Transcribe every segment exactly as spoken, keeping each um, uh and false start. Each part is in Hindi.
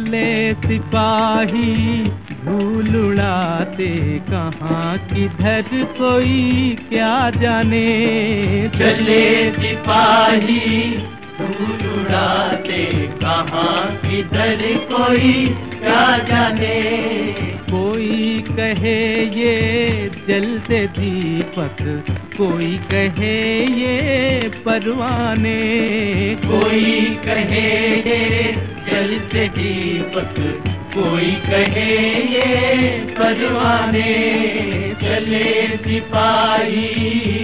चले सिपाही धूल उड़ाते, कहाँ किधर कोई क्या जाने। चले सिपाही धूल उड़ाते, कहाँ किधर कोई क्या जाने। कोई कहे ये जलते दीपक, कोई कहे ये परवाने। कोई कहे ये जलते दीपक, कोई कहे ये परवाने। चले सिपाही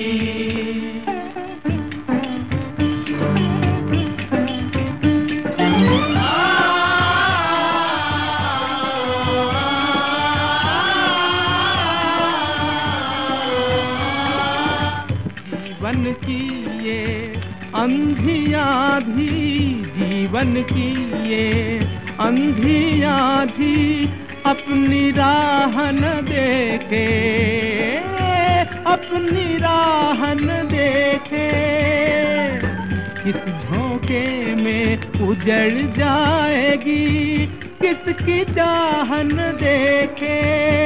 जीवन की ये अंधी आधी, जीवन की ये अंधी आधी अपनी राह न देखे, अपनी राह न देखे। किस झोंके में उजड़ जाएगी, किसकी चाहन देखे,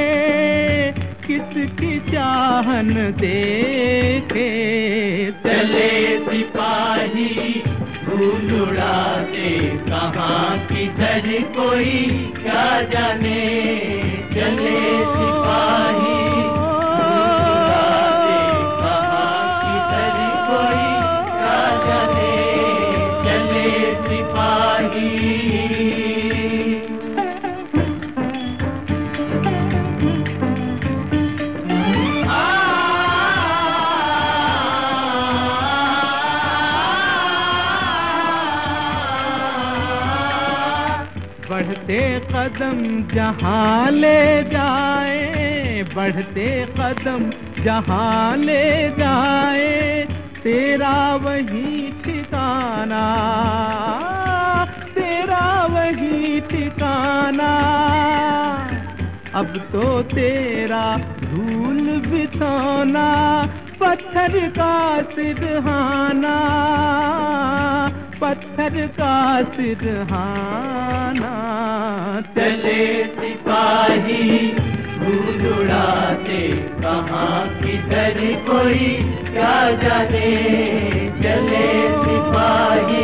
किसकी चाहन देखे। चले सिपाही धूल उड़ाते, कहाँ किधर कोई क्या जाने। चले सिपाही धूल उड़ाते, कहाँ किधर कोई क्या जाने। चले सिपाही बढ़ते कदम जहाँ ले जाए, बढ़ते कदम जहाँ ले जाए, तेरा वही ठिकाना, तेरा वही ठिकाना। अब तो तेरा धूल बिछौना, पत्थर का सिरहाना, पत्थर का सिरहाना। चले सिपाही धूल उड़ाते, कहाँ किधर कोई क्या जाने। चले सिपाही